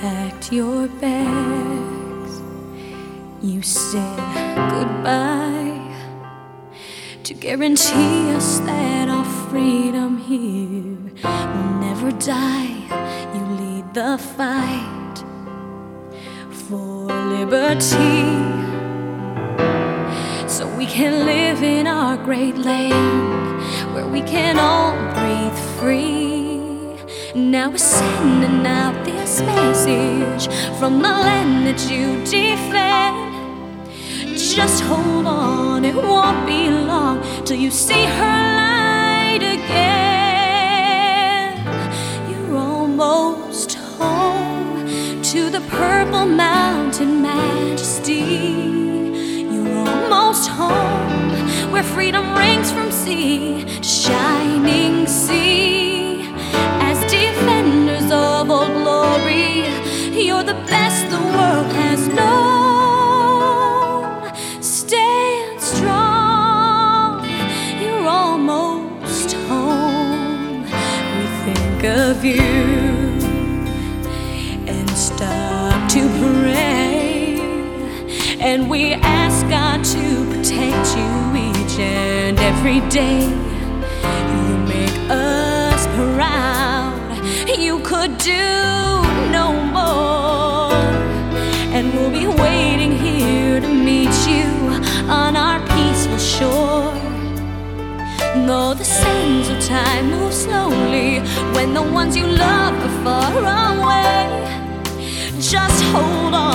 packed your bags, you said goodbye to guarantee us that our freedom here will never die. You lead the fight for liberty, so we can live in our great land where we can all breathe free. Now we're sending out this message from the land that you defend. Just hold on, it won't be long till you see her light again. You're almost home to the Purple Mountain majesty. You're almost home where freedom rings from sea to shining sea. As defenders of Old Glory, you're the best the world has known. Stand strong, you're almost home. We think of you and stop to pray, and we ask God to protect you each and every day. You make us proud, you could do no more, and we'll be waiting here to meet you on our peaceful shore. Though the sands of time move slowly when the ones you love are far away, just hold on.